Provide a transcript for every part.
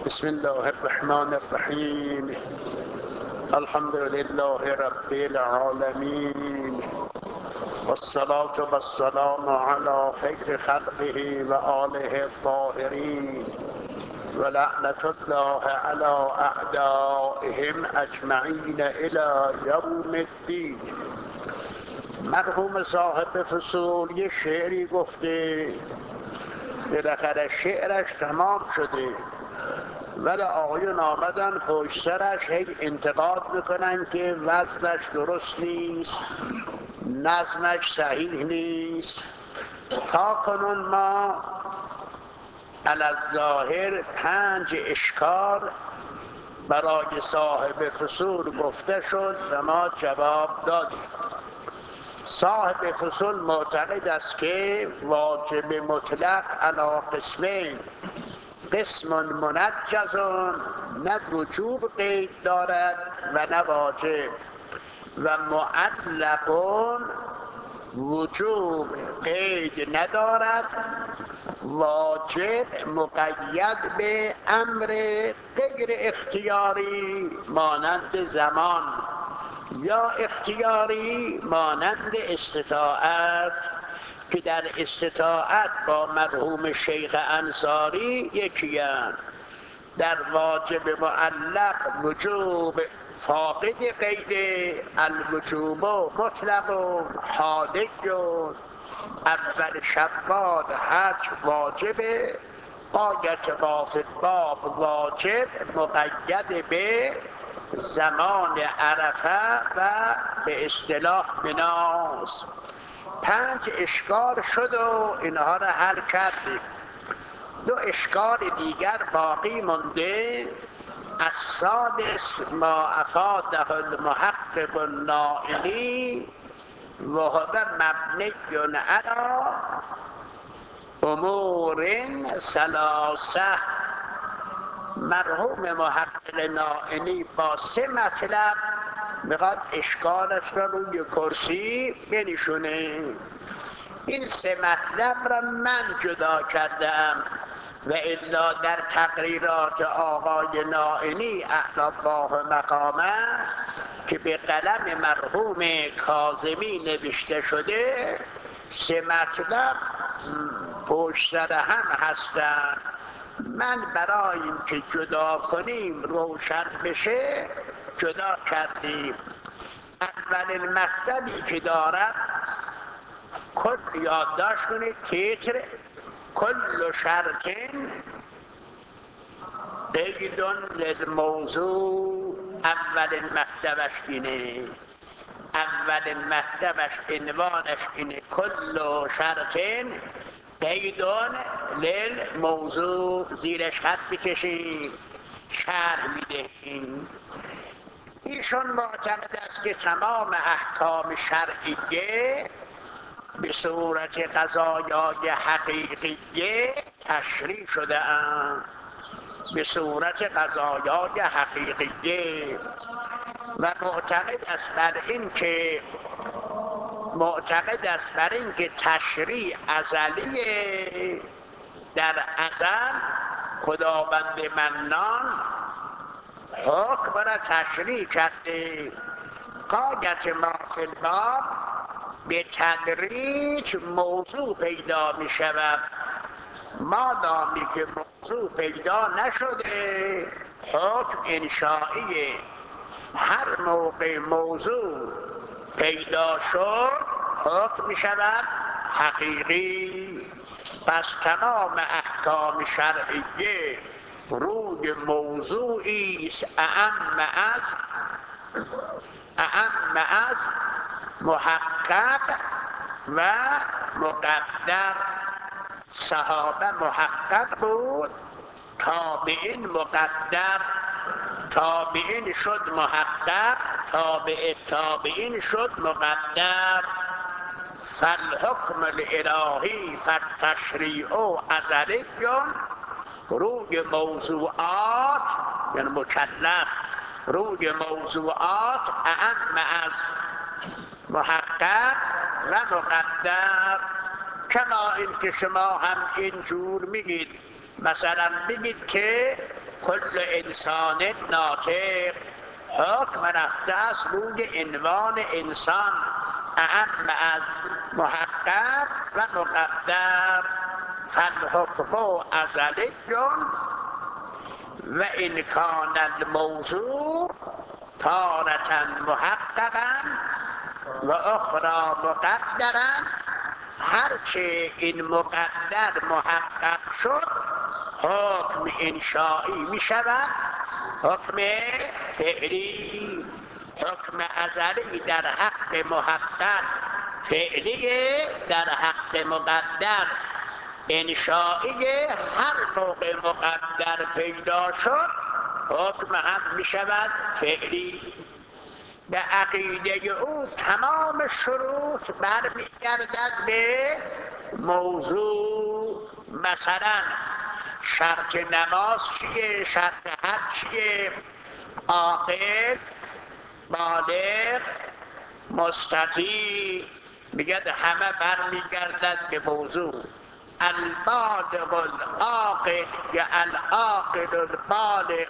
بسم الله الرحمن الرحیم. الحمد لله رب العالمین والصلاة والسلام على خیر خلقه و آله الطاهرین و لعنة الله على اعدائهم اجمعین الى یوم الدین. مرحوم صاحب فصول یه شعری گفته، بالاخره شعرش تمام شده، ولی آقایون آمدن پشت سرش هی انتقاد میکنن که وزنش درست نیست، نظمش صحیح نیست. تا کنون ما علی الظاهر 5 اشکال برای صاحب فصول گفته شد و ما جواب دادیم. صاحب فصول معتقد است که واجب مطلق علی قسمین، قسم منجز نه وجوب قید دارد و نه واجب، و معلق وجوب قید ندارد، واجب مقید به امر غیر اختیاری مانند زمان یا اختیاری مانند استطاعت، که در استطاعت با مرحوم شیخ انصاری یکی‌اند. در واجب معلق وجوب فاقد قید، الوجوب مطلق حادث. اول شوال حج واجبه، غایت ما فی الباب واجب مقید به زمان عرفه و به اصطلاح مناس. 5 اشکال شد و اینها را حل کردیم. 2 اشکال دیگر باقی مونده. السادس ما افاده المحقق النائلی و هو مبنی علی امور 3. مرحوم محقق نائلی با 3 مطلب میخواد اشکالش را روی کرسی بنشونه. این 3 مطلب را من جدا کردم و الا در تقریرات آقای نائلی اعلی الله مقامه که به قلم مرحوم کاظمی نوشته شده، 3 مطلب پشت سر هم هستند. من برای اینکه جدا کنیم روشن بشه جدا کردیم. اولین مطلبی که دارد، کل یادداشت کنید، تیتر کل شرط قید للموضوع. اولین مطلبش اینه، اولین مطلبش عنوانش اینه، کل شرط قید للموضوع. زیرش خط بکشیم شرح میدهیم. ایشون معتقد است که تمام احکام شرعیه به صورت قضایای حقیقیه تشریع شده اند، به صورت قضایای حقیقیه، و معتقد است بر این که تشریع ازلیه. در ازل خداوند منان حکم را تشریع کرده. غایت ما فی الباب به تدریج موضوع پیدا می شود. مادامی که موضوع پیدا نشده حکم انشائیه. هر موقع موضوع پیدا شد حکم می شود حقیقی. پس تمام احکام شرعیه روی موضوعی است اعم از محقق و مقدر. صحابه محقق بود، تابعین مقدر، تابعین شد محقق، تابعین شد مقدر. فالحکم الالهی فالتشریع ازلی. روی موضوعات یعنی مکلف، روی موضوعات اعم از محقق و مقدر. کما این که شما هم اینجور میگید، مثلا بگید که کل انسان ناطق حکم رفته است روی عنوان انسان اعم از محقق و مقدر. فالحکم ازلی و ان کان الموضوع تارة محققا و اخرى مقدرا. هرچه این مقدر محقق شد حکم انشایی می شود، حکم فعلی. حکم ازلی در حق محقق فعلی، در حق مقدر انشایی. هر موقع مقدر پیدا شد حکم هم می شود فعلی. به عقیده او تمام شروط برمیگردد به موضوع. مثلا شرط نماز چیه؟ شرط حج چیه؟ عاقل، بالغ، مستطیع. میگه همه برمیگردد به موضوع. البالغ العاقل یا العاقل البالغ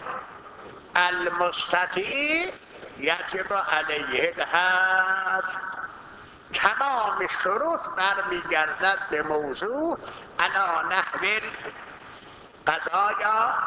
المستطیع یجب علیه الحج. تمام شروط برمیگردد به موضوع. علی نحو قضایا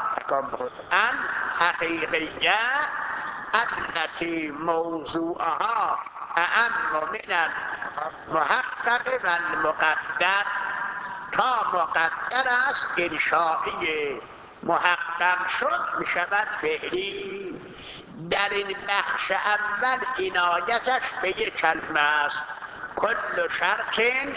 الحقیقیه التي موضوعها اعم من المحقق و المقدر. تا مقدر است انشایی، محقق شد می شود فعلی. در این بخش اول عنایتش به یک کلمه است: کل شرط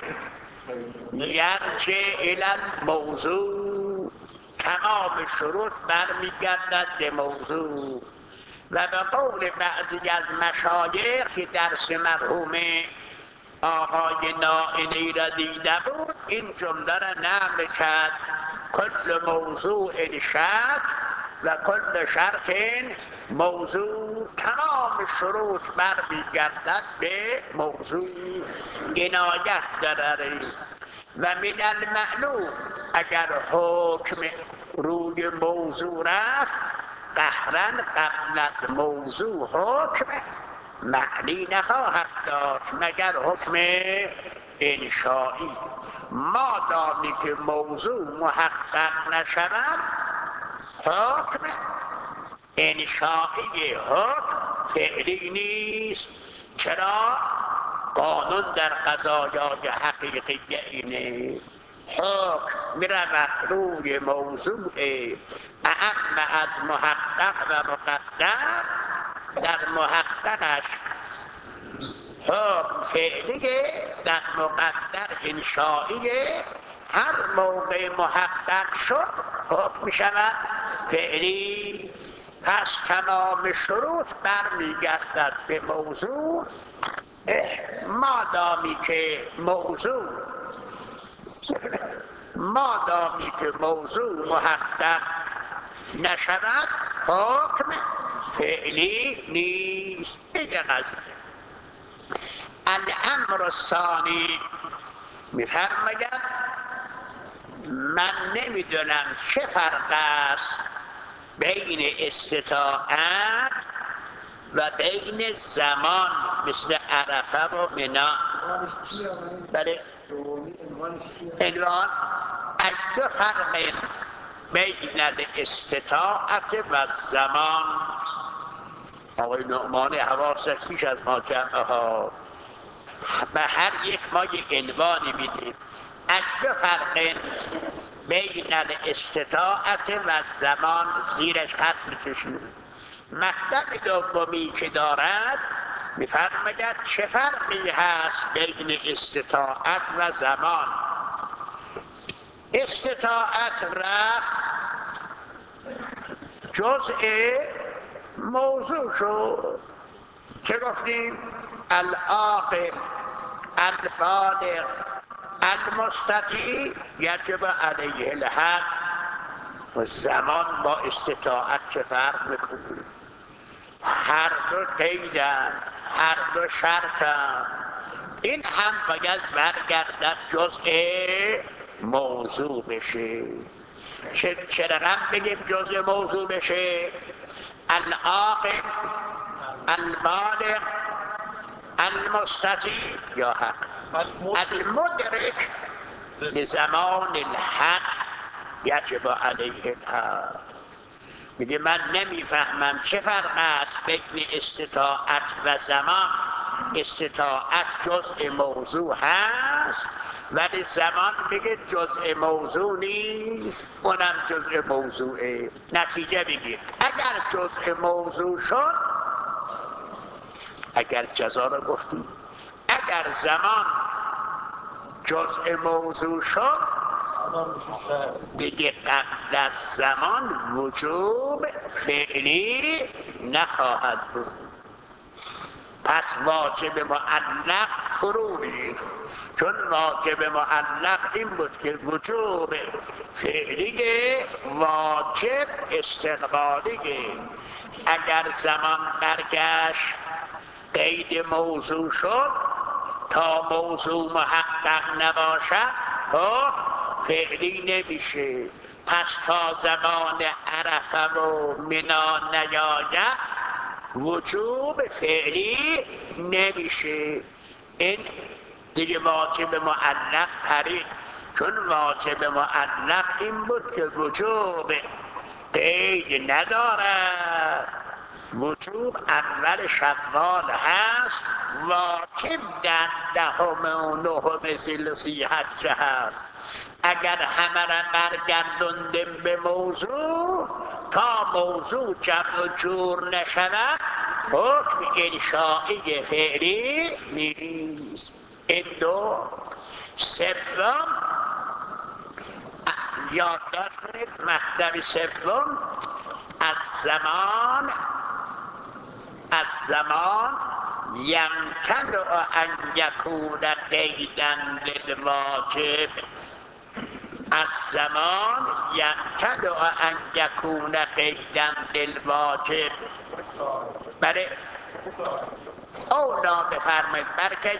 یرجع الی الموضوع. تمام شروط برمیگردد به موضوع. و به قول بعضی از مشایخ که درس مرحوم آقای نائینی را دیده بود این جمله را نقل کرد: کل موضوع شرط و کل شرط موضوع. تمام شروط برمیگردد به موضوع. عنایت داره. و من المعلوم اگر حکم روی موضوع رفت قهرا قبل از موضوع حکم معنی نخواهد داشت مگر حکم انشایی. مادامی که موضوع محقق نشود حکم انشایی، حکم فعلی نیست. چرا؟ قانون در قضایای حقیقی اینه: حکم میرود روی موضوع اعم از محقق و مقدر. در محققش حکم فعلیه، در مقدر انشائیه. هر موقع محقق شد حکم شود فعلی. پس تمام شروط برمیگردد به موضوع. مادامی که موضوع محقق نشود حکم فعلی نیست. دیگه قضیه الامر الثانی میفرماید من نمیدونم چه فرق است بین استطاعت و بین زمان مثل عرفه و منی. بله عنوان دو فرق بین الاستطاعت و زمان. آقای نعمان حواسش بیش از ما جمعه ها به هر یک ما یک عنوانی میدیم. دو فرق بین الاستطاعت و زمان زیرش خط میکشیم. مطلب دومی که دارد میفرماید چه فرقی هست بین استطاعت و زمان. استطاعت رفت جزء موضوع شد. چه گفتیم؟ العاقل البالغ المستطیع یجب علیه الحج. و زمان با استطاعت چه فرق میکنه؟ هر دو قیدن، هر دو شرطن. این هم باید برگردد جزء موضوع بشه. چه رقم بگیم جزء موضوع بشه؟ العاقل، البالغ، المستطیع یا حق، المدرک لزمان الحق یجب علیه الحق. میگه من نمیفهمم چه فرق است بین استطاعت و زمان. استطاعت جزء موضوع هست ولی زمان میگه جزء موضوع نیست، اونم جزء موضوعه. نتیجه بگیر اگر جزء موضوع شد، اگر جزا رو گفتیم، اگر زمان جزء موضوع شد دیگه قبل از زمان وجوب فعلی نخواهد بود. پس واجب معلق فرو ریخت، چون واجب معلق این بود که وجوب فعلی واجب استقبالیه. اگر زمان برگشت قید موضوع شد تا موضوع محقق نباشد فعلی نمیشه. پس تا زمان عرفه و منا نیاید وجوب فعلی نمیشه. این دیگه واجب معلق پرید، چون واجب معلق این بود که وجوب قید ندارد. وجوب اول شوال هست، واجب در دهم و نهم ذوالحجه هست. اگر همه را برگردوندیم به موضوع تا موضوع جمع و جور نشود حکم انشائی فعلی نیست. این دو. سوم یادداشت کنید مطلب سوم از زمان یمکن ان یکون قیدا للواجب. از زمان یمکن ان یکون قیدا للواجب. برای اولا بفرمید برکه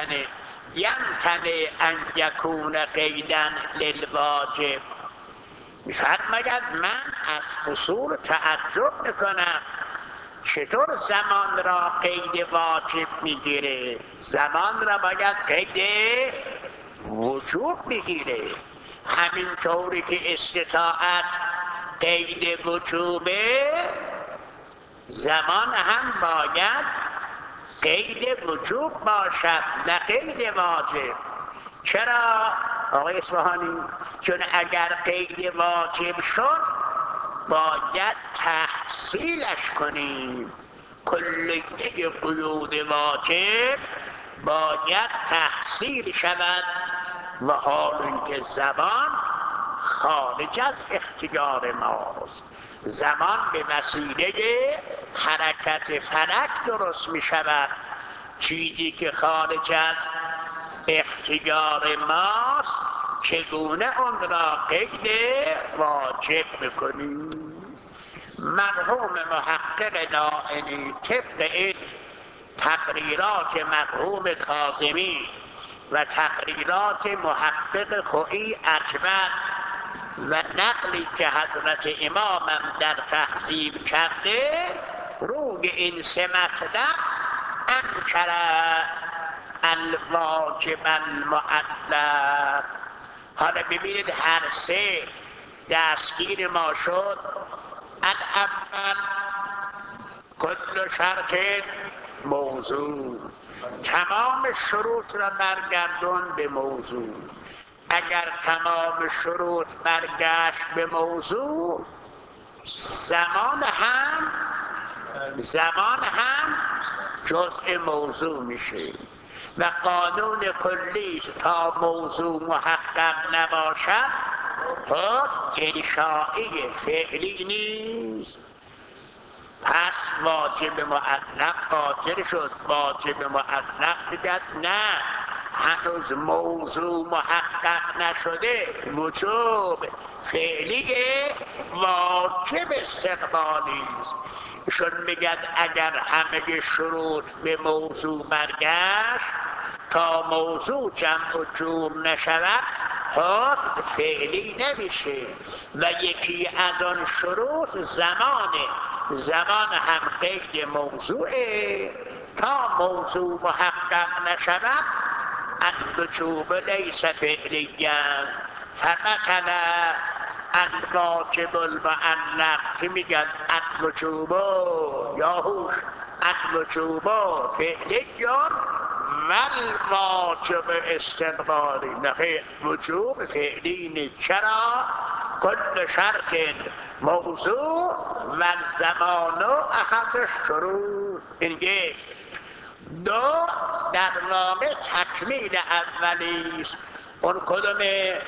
یمکنه ان یکون قیدا للواجب. میفرماید من از فصول تعجب میکنم چطور زمان را قید واجب میگیره؟ زمان را باید قید وجوب میگیره. همینطوری که استطاعت قید وجوبه، زمان هم باید قید وجوب باشد نه قید واجب. چرا آقای اصفهانی؟ چون اگر قید واجب شد باید تحصیلش کنیم. کلیه قیود واجب باید تحصیل شود و حال اینکه زمان خارج از اختیار ماست. زمان به وسیله حرکت فلک درست می شود. چیزی که خارج از اختیار ماست چگونه اون را قید واجب بکنیم؟ مرحوم محقق نائینی طبق این تقریرات مرحوم کاظمی و تقریرات محقق خویی اکبر و نقلی که حضرت امامم در تهذیب کرده، روی این سه مطلب انکر الواجب المعلق. حالا ببینید هر سه دستگیر ما شد. الاول کل شرط موضوع، تمام شروط را برگردون به موضوع. اگر تمام شروط برگشت به موضوع، زمان هم جزء موضوع میشه و قانون کلی تا موضوع محقق نباشد انشائی فعلی نیست. پس واجب معلق باطل شد. واجب معلق بگد نه، هنوز موضوع محقق نشده، وجوب فعلی واجب استقبالی است. ایشون میگد اگر همه شروط به موضوع برگشت تا موضوع جمع و جور نشود حکم فعلی نمیشه و یکی از آن شروط زمانه. زمان هم قید موضوعه، تا موضوع محقق نشود الوجوب لیس فعلیا. فمثلا الواجب المعلق که میگن الوجوب یا هوش الوجوب فعلیون والواجب استقبالی. نخیر، وجوب فعلی نیست. چرا؟ کل شرط موضوع و زمان احد الشروط. این یک. دو، در واقع تکمیل اولی است. اون کدومه؟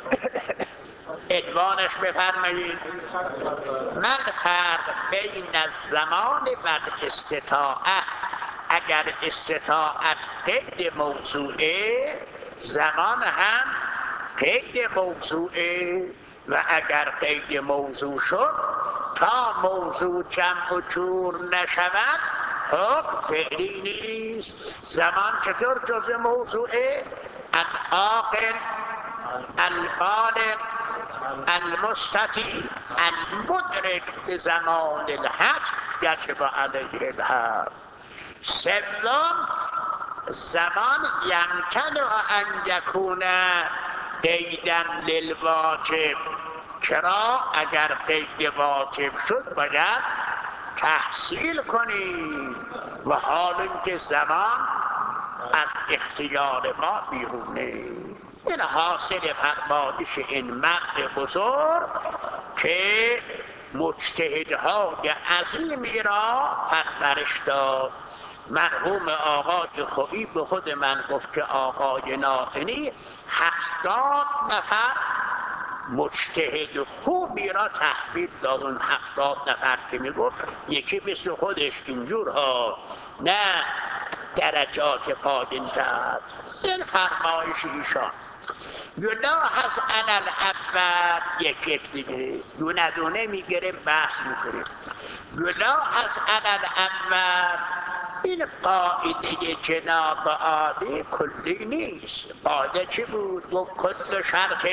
عنوانش بفرمایید. من فرق بین الزمان و الاستطاعت. اگر استطاعت قید موضوعه، زمان هم قید موضوعه، و اگر قید موضوع شد تا موضوع جمع و جور نشود حکم فعلی نیست. زمان چطور جز موضوعه؟ العاقل، البالغ، المستطیع، المدرک به زمان الحج یجب علیه الحج. سوم، زمان یمکن ان یکون قیدا للواجب. چرا؟ اگر قید واجب شد باید تحصیل کنیم و حال اینکه زمان از اختیار ما بیرونه. این حاصل فرمایش این مرد بزرگ که مجتهدهای عظیمی را پرورش داد. مرحوم آقای خویی به خود من گفت که آقای ناقنی 70 نفر مجتهد خوبی را تحویل داد. اون 70 نفر که میگفت یکی مثل خودش اینجور ها، نه درجات پایین تر. این فرمایش ایشان. گناه از علل اول یک دیگه دونه دونه میگیریم بحث میکنیم. گناه از علل اول این قاعده جناب عالی کلی نیست. قاعده چی بود؟ گفت کل شرط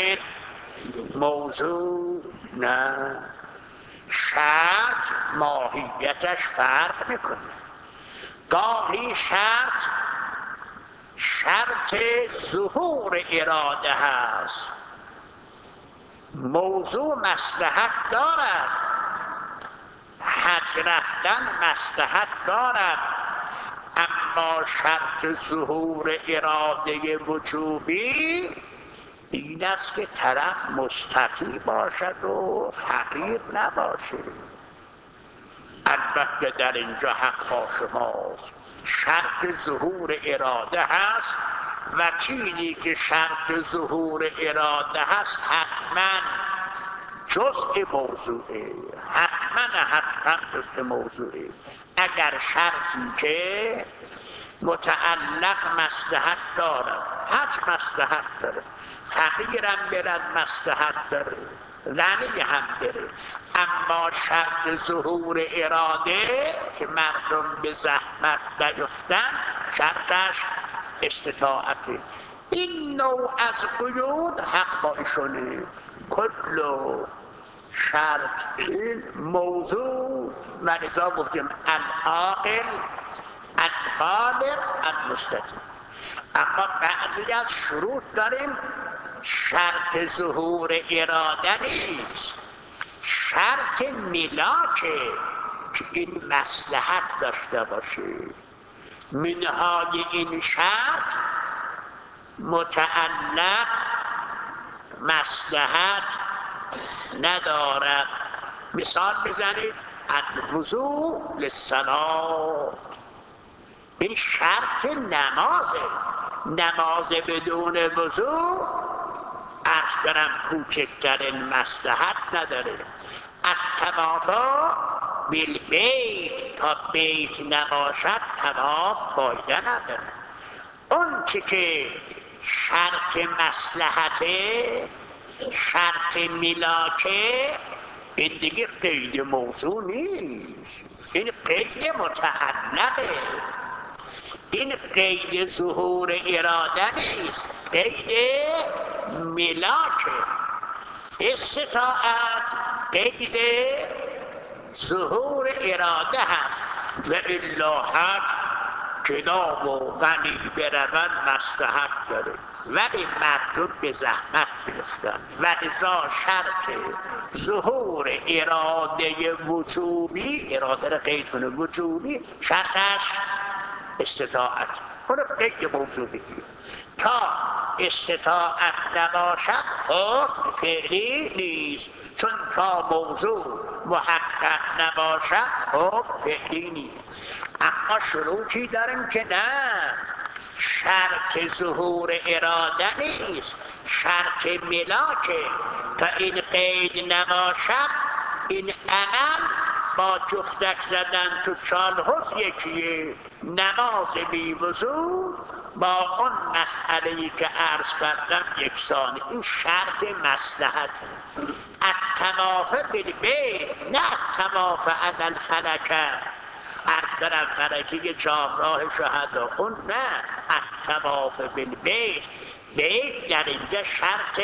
موضوع. نه، شرط ماهیتش فرق میکنه. گاهی شرط ظهور اراده هست. موضوع مصلحت دارد، حج رفتن مصلحت دارد، اما شرط ظهور اراده وجوبی این است که طرف مستطیع باشد و فقیر نباشه. البته در اینجا حق با شماست. شرط ظهور اراده هست و چیزی که شرط ظهور اراده هست حتما جزء موضوعه. حتما جزء موضوعه. اگر شرطی که متعلق مصلحت دارد، حج مصلحت داره، فقیرم برد مصلحت داره، غنی هم بره، اما شرط ظهور اراده که مردم به زحمت نیفتن شرطش استطاعته. این نوع از قیود حق با ایشونه. کلو شرط این موضوع و لذا گفتیم العاقل، البالغ، المستطیع. اما بعضی از شروط داریم شرط ظهور اراده نیست، شرط ملاکه که این مصلحت داشته باشه. منهای این شرط متعلق مصلحت ندارد. مثال بزنید، الوضوء للصلاة، این شرط نمازه. نماز بدون وضوء عرض کنم کوچکترین مصلحت نداره. الطواف بالبیت، تا بیت نباشد طواف فایده نداره. اون چی که شرط مصلحته، شرط ملاکه، این دیگه قید موضوع نیست، این قید متعلقه. این قید ظهور اراده نیست، قید ملاک استطاعت قید ظهور اراده هست و الا حج کنام و غنی برون مصلحت داره، ولی مردم به زحمت گرفتن و لذا شرط ظهور اراده وجوبی، اراده را قید کنه وجوبی، شرطش استطاعت. اونو قید موضوع بگیر تا استطاعت نباشد حکم فعلی نیست، چون تا موضوع محقق نباشد حکم فعلی نیست. اما شروطی داریم که نه، شرط ظهور اراده نیست، شرط ملاکه. تا این قید نباشد این عمل با جفتک زدن تو چالحوض یکیه. نماز بی وضو با اون مسئله‌ای که عرض کردم یکسانه. این شرط مصلحت. الطواف بالبیت نه الطواف علی الفلکه. عرض کردم فلکی جامراه شهدا، اون نه الطواف بالبیت. بیت در اینجا شرط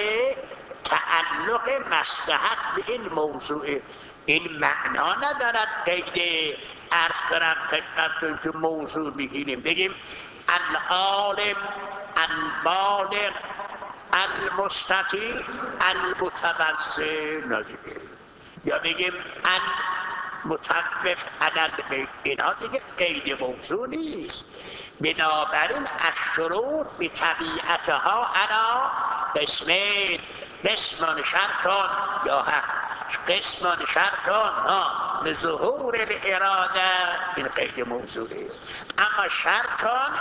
تعلق مصلحت به این موضوع. این معنا ندارد قید عرض کنم خدمتتون که موضوع بگیریم بگیم العالم البالغ المستطیع المتوضئ ندیده، یا بگیم المطوف علی البیت. اینا دیگه قید موضوع نیست. بنابراین الشروط بطبیعتها علی قسمین، قسم شرطان یا حق، قسم شرطان لظهور الاراده، این قید موضوعی. اما شرطان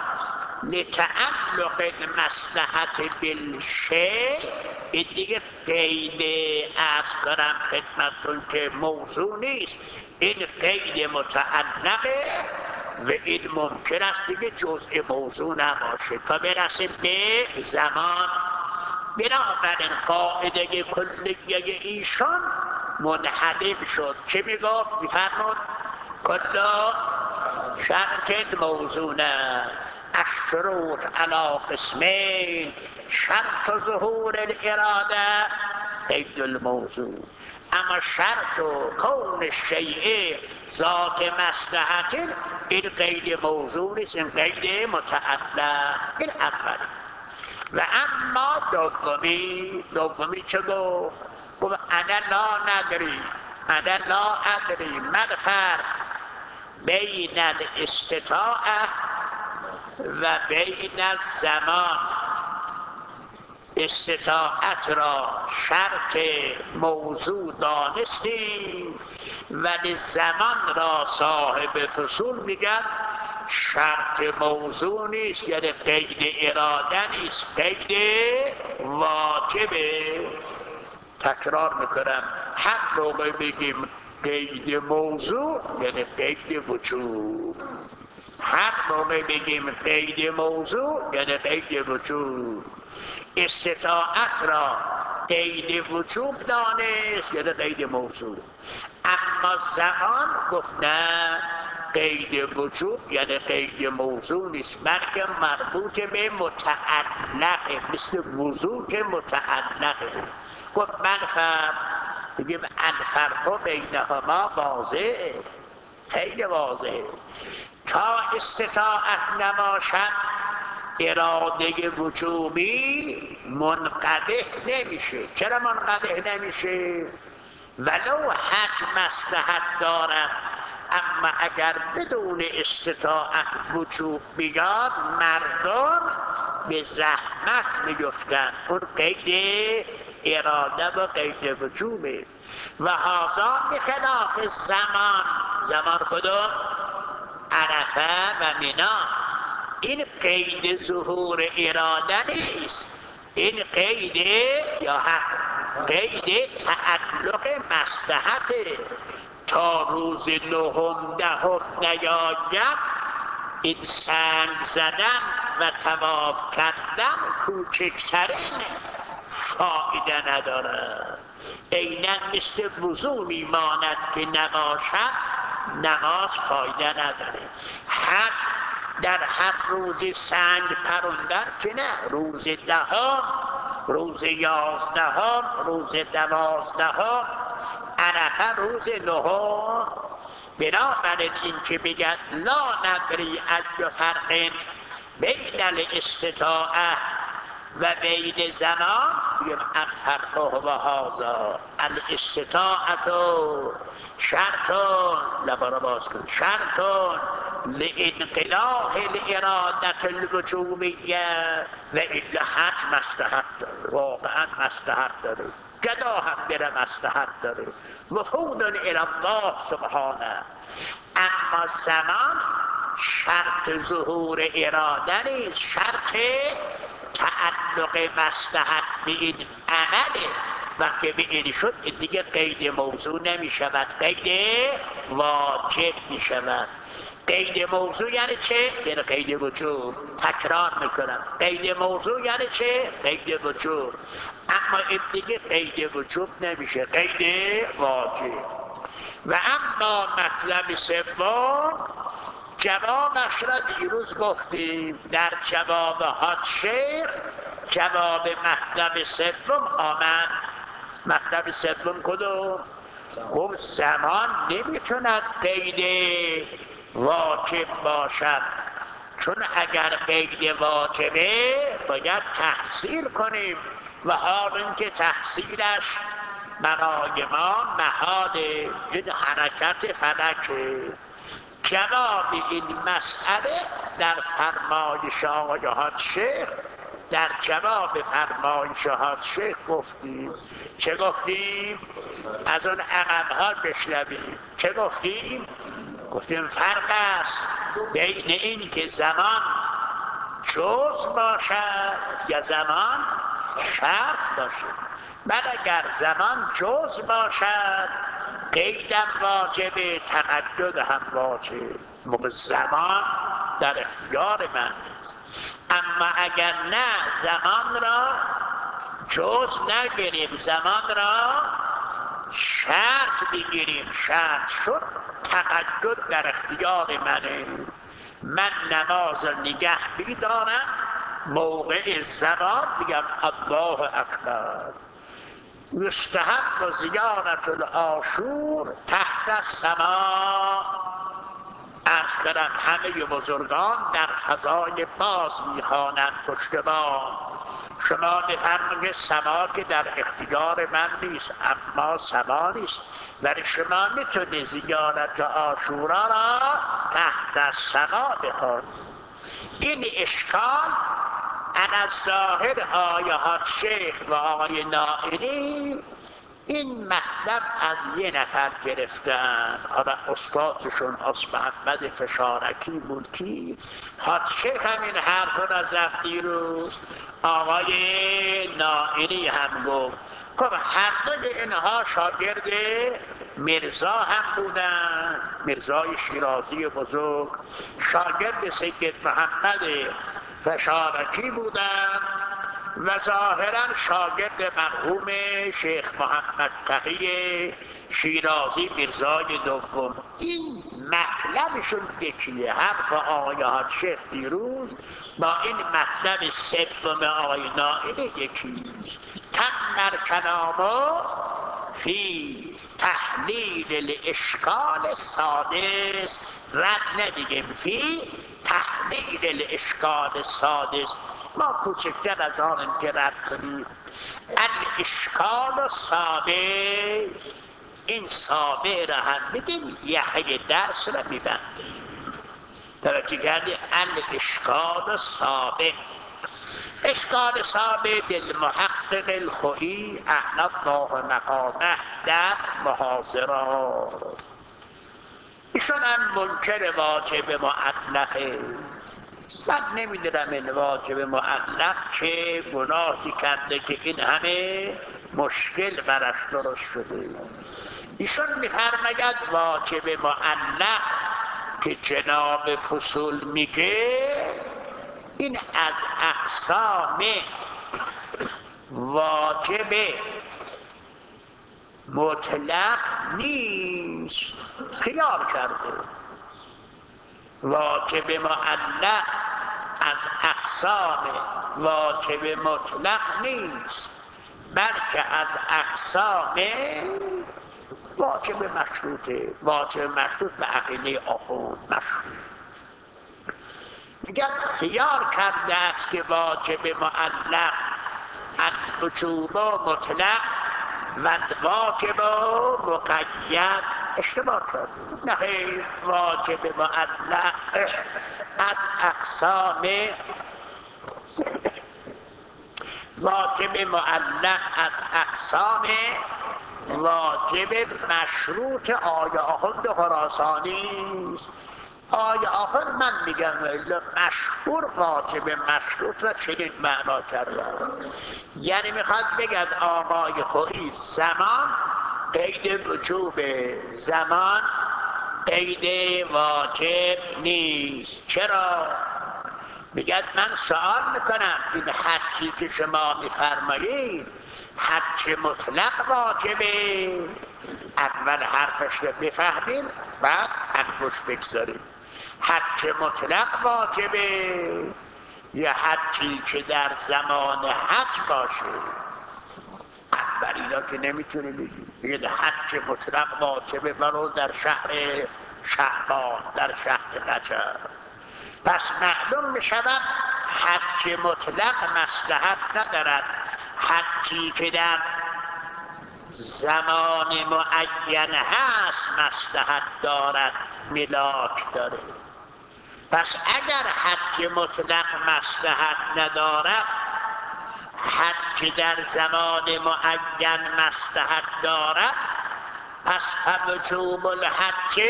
لتعلق المصلحت بالشیء، این دیگه قید عرض کنم خدمتتون که موضوع نیست، این قید متعلقه و این ممکن است دیگه جزء موضوع نباشه تا برسیم به زمان. بنابراین قاعده کلیه ایشان منحدم شد. چه میگفت؟ میفرمود کلا شرط موضوعه الشروط علی قسمین، شرط ظهور الاراده قید الموضوع. اما شرط و کون الشیء ذات مصلحت، این قید موضوع نیست، این قید متعلق. این اولی. و اما دومی چه گفت؟ گفت انا لا ندری، انا لا ادری ما الفرق بین الاستطاعه و بین الزمان. استطاعت را شرط موضوع دانستیم ولی زمان را صاحب فصول میگن شرط موضوع نیست، یعنی قید اراده نیست، قید واجبه. تکرار میکنم، هر موقع بگیم قید موضوع یعنی قید وجوب. هر موقع بگیم قید موضوع یعنی قید وجوب. استطاعت را قید وجوب دانست یعنی قید موضوع. اما زمان گفت نه، قید وجوب یعنی قید موضوع نیست، بلکه مربوط به متعلقه، مثل وضوع که متعلقه. گفت من فرق، بگیم الفرق بینهما واضحه، خیلی واضحه. تا استطاعت نباشد اراده وجوبی منقبح نمیشه. چرا منقبح نمیشه؟ ولو حج مصلحت دارد، اما اگر بدون استطاعت وجوب بیاد مردم به زحمت میگفتن. اون قید اراده و قید وجوبه. و هذا بخلاف زمان. زمان کدوم؟ عرفه و مینا. این قید ظهور اراده نیست، این قید یا حق قید تعلق مصلحت. تا روز نهم دهم نیاید این سنگ زدن و طواف کردن کوچکترین فایده نداره. عیناً مثل وضو میماند که نباشد نماز فایده نداره. حج در هر روز سنگ پروندن که نه، روز دهم روز 11 روز 12 عرفه روز 9. بنابراین این که بگن لا ندری ای فرق بین الاستطاعه و بین زمان، بگیم الفرق و هذا الاستطاعت شرطون لبارا باز کن شرطون لانقلاح الارادت الوجوبیه و الا حتم مصلحت داره، واقعا مصلحت داره، گدا هم بره مصلحت داره، وفود الی الله سبحانه. اما زمان شرط ظهور اراده نیست، شرط تعلق مصلحت به این عمله. وقتی به این شد دیگه قید موضوع نمی شود، قید واجب می شود. قید موضوع یعنی چه؟ یعنی قید وجوب. تکرار میکنم، قید موضوع یعنی چه؟ قید وجوب. اما این دیگه قید وجوب نمیشه، قید واجب. و اما مطلب سوم جوابش را دیروز گفتیم در جواب هات شیخ، جواب مطلب سوم آمد. مطلب سوم کدوم؟ گفت زمان نمیتوند قید واجب باشد، چون اگر قید واجبه باید تحصیل کنیم و حال اینکه تحصیلش برای ما محال این حرکت فلکه. جواب این مسئله در فرمایش آقای شیخ، در جواب فرمایش شیخ گفتیم. چه گفتیم؟ از اون عقب‌ها بشنویم. چه گفتیم؟ گفتیم فرق است بین این که زمان جز باشد یا زمان شرط باشد. بعد اگر زمان جز باشد قیدم واجبه، تقدد هم واجب. موقع زمان در اختیار من است. اما اگر نه زمان را جز نگیریم، زمان را شرط بگیریم، شرط شد، تقدد در اختیار منه. من نماز نگه بیدارم، موقع زمان میگم الله اکبر. یستحب و زیارت العاشور تحت السماء. عرض کردم همه بزرگان در فضای باز میخوانند پشت بام. شما میفرمایید سما که در اختیار من نیست، اما سما نیست، ولی شما میتونید زیارت عاشورا را تحت السماء بخوانید. این اشکال از ظاهر آیات شیخ و آقای نائینی این مطلب از یه نفر گرفتن. حالا استادشون از محمد فشارکی بود که حاج شیخ هم این حرف را زد دیروز، آقای نائینی هم گفت. خب هر دوی اینها شاگرد مرزا هم بودن، مرزای شیرازی بزرگ، شاگرد سید محمد فشارکی بودن و ظاهرا شاگرد مرحوم شیخ محمد تقی شیرازی مرزای دوم. این مطلبشون یکیه. حرف آقای حاج شیخ دیروز با این مطلب سوم آقای نائینی یکیست. تم کلامو فی تحلیل الاشکال سادس، رد نمیگیم، فی تحلیل الاشکال سادس. ما کوچکتر از آنیم که رد کنیم. الاشکال سابع، این سابع را هم بگیم یحیی درس را میبندیم. توجه کردی؟ الاشکال سابع، اشکال سابق للمحقق الخوئی احنا الله مقامه در محاضرات. ایشون هم منکر واجب معلقه. من نمیدونم این واجب معلق چه گناهی کرده که این همه مشکل برش درست شده. ایشون میفرماید واجب معلق که جناب فصول میگه این از اقسام واجب مطلق نیست. خیال کرده واجب معلق از اقسام واجب مطلق نیست، بلکه از اقسام واجب مشروطه. واجب مشروط به عقیده آخوند مشروط. میگن خیال کرده است که واجب معلق الوجوب مطلق و واجب مقید. اشتباه کرد. نه خیر، واجب معلق از اقسام واجب معلق از اقسام واجب مشروط آیه آخوند خراسانی است. آیه آخر من میگم مشهور واجب مشروط را چنین معنا کردم، یعنی میخواد بگد آقای خویی زمان قید وجوب، زمان قید واجب نیست. چرا؟ میگد من سوال میکنم این حدی که شما میفرمایید حد مطلق واجبه، اول حرفش رو بفهمیم بعد انگوش بگذاریم. حد مطلق واجبه یا حدی که در زمان حج باشه؟ اول اینا که نمیتونه بگید حد مطلق واجبه برو در شهر شعبان، در شهر رجب. پس معلوم میشود حد مطلق مصلحت ندارد، حدی که در زمان معین هست مصلحت دارد، ملاک داره. پس اگر حد مطلق مصلحت ندارد، حد در زمان معین مصلحت دارد، پس وجوب الحج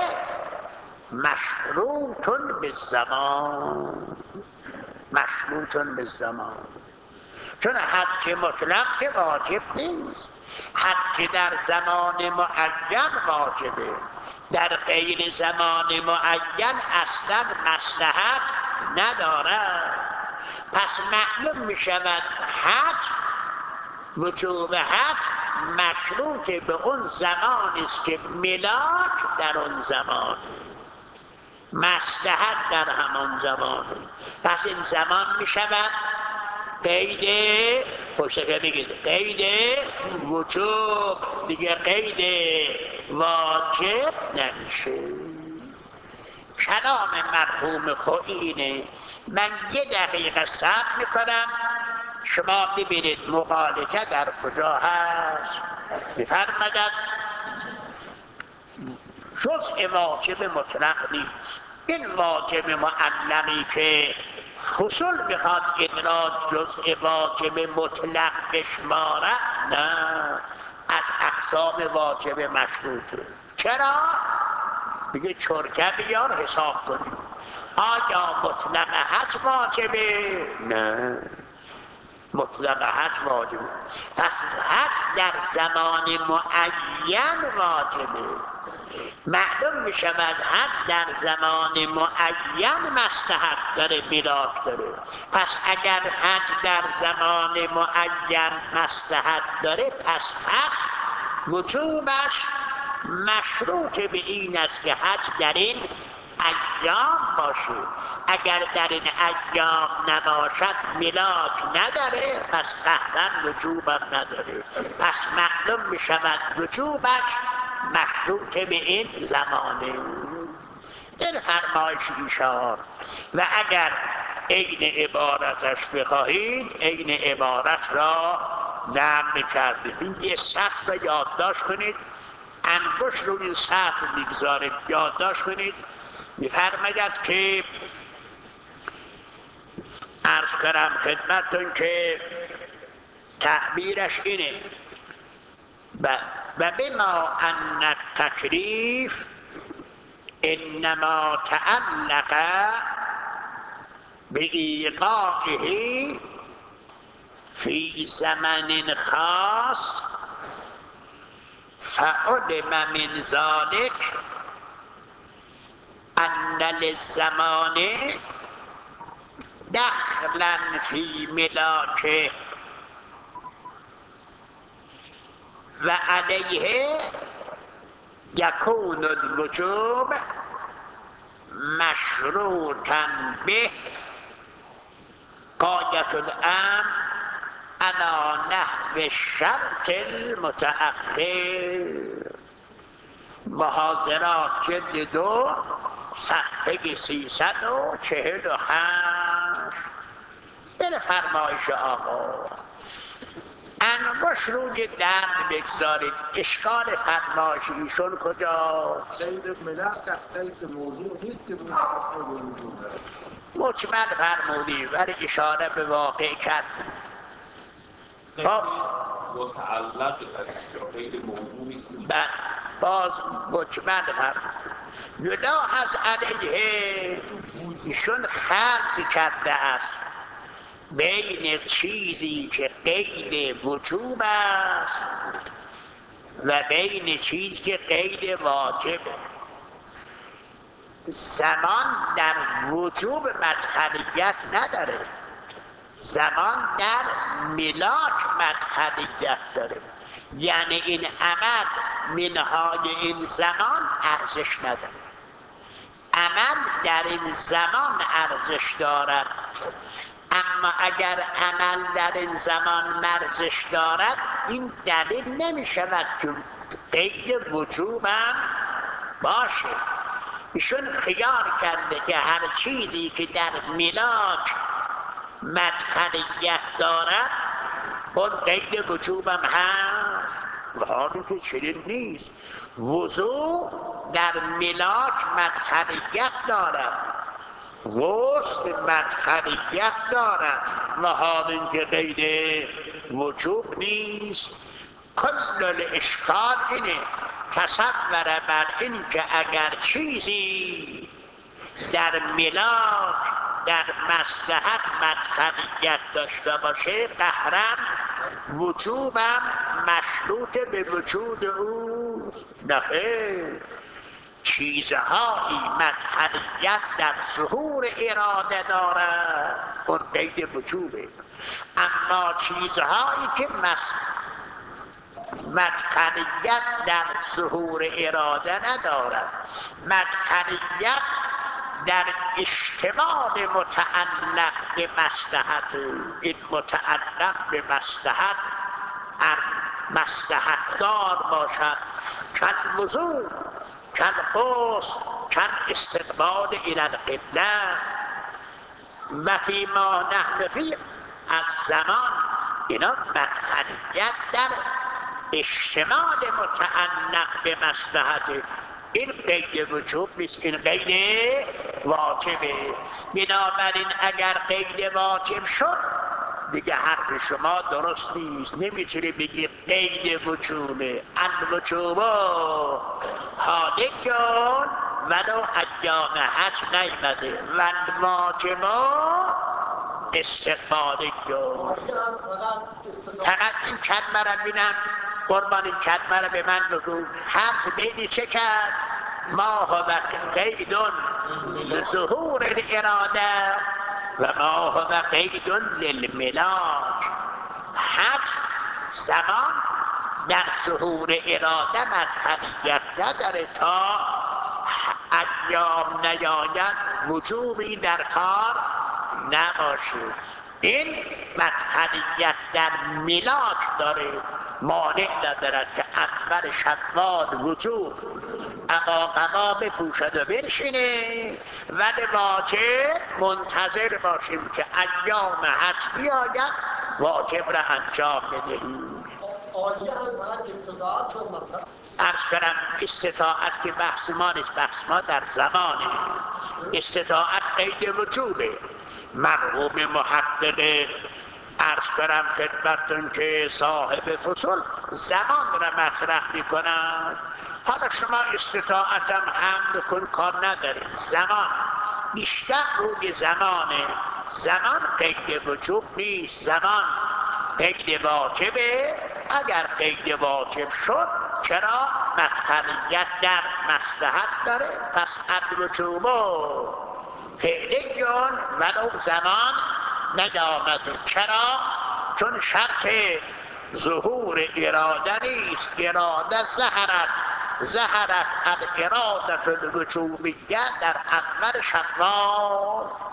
مشروط بالزمان، مشروط بالزمان. چون حد مطلق که واجب نیست، حد در زمان معین واجبه، در غیر زمان معین اصلا مصلحت ندارد. پس معلوم می شود حج، وجوب حج مشروط به اون زمانی است که ملاک در اون زمان، مصلحت در همان زمان. پس این زمان می شود قید، پشتکه بگید قید وجوب، دیگه قید واجب نمیشه. کلام مرحوم خوئینه. من یه دقیقه صبر میکنم شما ببینید مغالطه در کجا هست. میفرماید جزء واجب مطلق نیست. این واجب معلقی که فصول میخواد این را جزء واجب مطلق بشمارد، نه، از اقسام واجب مشروطه. چرا؟ بگه چرکه بیار حساب کنیم. آیا مطلق حج واجبه؟ نه، مطلق حج واجبه. پس حج در زمان معین واجبه. معلوم می شود حج در زمان معین مصلحت داره، ملاک داره. پس اگر حج در زمان معین مصلحت داره، پس حج وجوبش مشروط به این است که حج در این ایام باشه. اگر در این ایام نباشد ملاک نداره، پس قطعا وجوبم نداره. پس معلوم می شود وجوبش مشروط به این زمانه. این فرمایش ایشان. و اگر عین عبارتش بخواهید عین عبارت را نقل کردید. این یه سطر را یادداشت کنید، انگشت رو این سطر میگذارید، یادداشت کنید. میفرماید که عرض کردم خدمتتون که تعبیرش اینه: و بما ان التکلیف انما تعلق بایقاعه فی زمن خاص فعلم من ذلك ان للزمان دخلا فی ملاکه و علیه یکون الوجوب مشروطا به غایت الامر علی نحو شرط المتأخر. محاضرات جلد 2 صفحه 348. این فرمایش آقا. انگشت روی درد بگذارید. اشکال فرمایش ایشون کجاست؟ قید ملت از قید موضوع نیست که مجمل فرمودی ولی اشاره به واقع کرد. متعلق قید موضوع نیست. باز مجمل فرمود. یلاحظ علیه ایشون خلط کرده است بین چیزی که قید وجوب است و بین چیزی که قید واجبه. زمان در وجوب مدخلیت نداره، زمان در ملاک مدخلیت داره. یعنی این عمل منهای این زمان ارزش نداره. عمل در این زمان ارزش دارد، اما اگر عمل در این زمان ارزش دارد این دلیل نمی شود که قید وجوب هم باشه. ایشون خیال کرده که هر چیزی که در ملاک مدخلیت دارد اون قید وجوب هم هست، حالی که چنین نیست. وضوء در ملاک مدخلیت دارد، غسل مدخلیت دارد و حال اینکه قید وجوب نیست. کل الاشکال اینه. تصور بر این که اگر چیزی در ملاک در مصلحت مدخلیت داشته باشه قهرن وجوبم مشروط به وجود اوست. نخیر، چیزهایی مدخلیت در ظهور اراده دارد اون قید وجوبه، اما چیزهایی که مدخلیت در ظهور اراده ندارد، مدخلیت در اشتمال متعلق به مصلحت، این متعلق به مصلحت مصلحت دار باشد، کل وضوء، کل غسل، کل استقبال الی القبله و فی ما نحن فیه از زمان. اینا مدخلیت در اشتمال متعلق به مصلحت، این قید وجوب نیست، این قید واجبه. بنابراین اگر قید واجب شد دیگه حرف شما درست نیست. نمیتونی بگی قید وجوبه. الوجوب حالکون ولو ایام حج نیمده و الواجب استقبالیون. فقط این کلمه را بینم قربان، این کلمه را به من بگو. خط بینی چه کرد؟ ما هو قید لظهور الاراده و ما هو قید للملاک. حج زمان در ظهور اراده مدخلیت نداره، تا ایام نیاید وجوبی در کار نباشه. این مدخلیت در ملاک داره، مانع ندارد که اول شوال وجوب قبا بپوشد و بنشینه، ولی واجب منتظر باشیم که ایام حج بیاید واجب را انجام بدهیم. عرض کنم استطاعت که بحث ما نیست، بحث ما در زمانه. استطاعت قید وجوبه. مرحوم محقق عرض کنم خدمتتون که صاحب فصول زمان را مطرح میکنند. حالا شما استطاعتم حمل کن کار ندارید، زمان بیشتر روی زمانه. زمان قید وجوب نیست، زمان قید واجبه. اگر قید واجب شد چرا؟ مدخلیت در مصلحت داره. پس الوجوب فعلیون ولو زمان نیامده. چرا؟ چون شرط ظهور اراده نیست. اراده ظهرت الاراده الوجوبیه در اول شوال.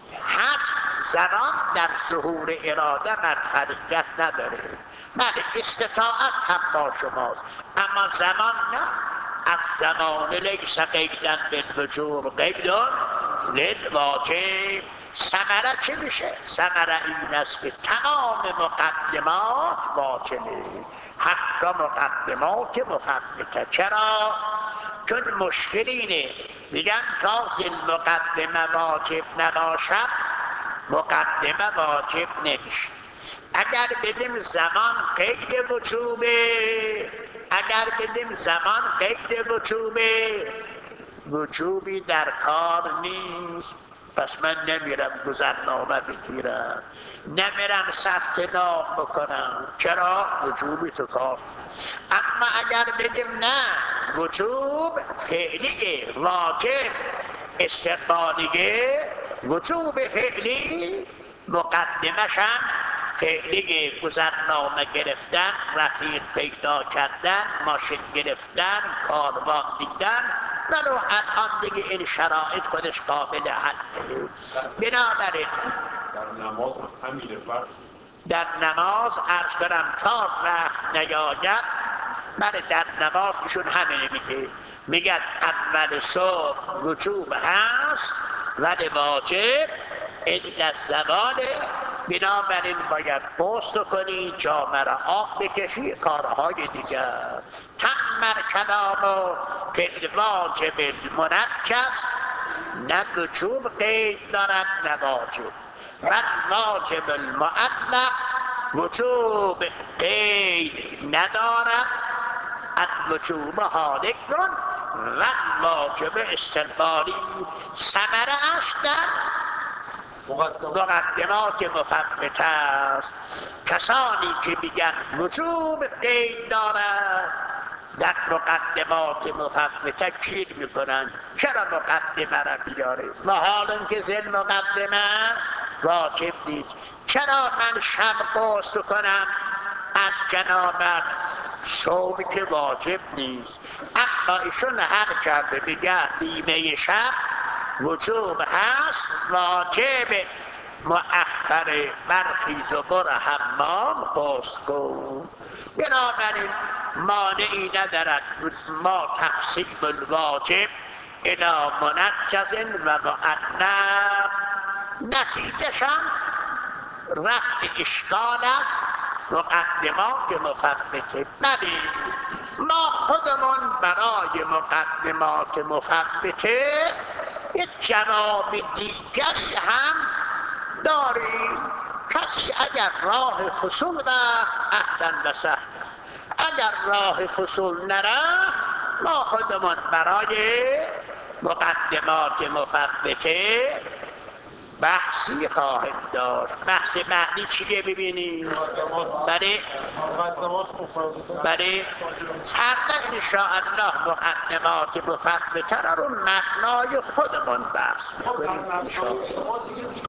حد زمان در ظهور اراده مرحلیت نداره. بله استطاعت هم با شماست، اما زمان نه. از زمان لیس قیدن بالوجوب قیدن للواجب. ثمره چه میشه؟ ثمره این است که تمام مقدمات واجبه، حتی مقدمات مفوته. چرا؟ چون مشکل اینه میگن تا مقدمه واجب نباشد مقدمه واجب نمیشه. اگر بدیم زمان قید وجوبه، اگر بدیم زمان قید وجوبه، وجوبی در کار نیست. پس من نمیرم گذرنامه بگیرم، نمیرم ثبت نام بکنم. چرا؟ وجوبی تو کار. اما اگر بگیم نه، وجوب فعلیه، واجب استقبالیه، وجوب فعلی مقدمش هم فعلیه، گذرنامه گرفتن، رفیق پیدا کردن، ماشین گرفتن، کاروان دیدن. ولو الان دیگه این شرایط خودش قابل حله. بنابراین در نماز همین فرق، در نماز عرض کنم تا وقت نیاید. بله در نماز ایشون همینه میگه، میگن اول صبح وجوب هست ولی واجب الا زمان. بنابراین باید غسل کنی، جامه را آب بکشی، کارهای دیگر. تم کلام فی الواجب المنجز، نه وجوب قید دارد نه واجب. و واجب المعلق وجوب قید ندارد، الوجوب حالک کن و واجب استقبالی. ثمره اش در مقدمات مفوته است. کسانی که میگن وجوب قید دارد در مقدمات مفوته گیر میکنن. چرا مقدمه را بیاره؟ و حالا که زل مقدمه واجب نیست. چرا من شب غسل کنم از جنابت؟ صوم که واجب نیست. اما ایشون هر کرده بگه نیمه شب وجوب هست، واجب مؤخر برخیز و بر حمام غسل کن. بنابراین مانعی ندارد ما تقسیم الواجب الی منجز و معلق. نتیجه‌شان رفع اشکال است مقدمات مفوته. بله ما خودمون برای مقدمات مفوته یک جواب دیگری هم داریم. کسی اگر راه فصول رفت اهلا و سهلا، اگر راه فصول نرفت ما خودمون برای مقدمات مفوته بحثی خواهیم داشت. بحث بعدی چیه ببینیم؟ بله فردا انشاءالله مقدمات مفوته را رو مبنای خودمون بحث میکنیم انشاءالله.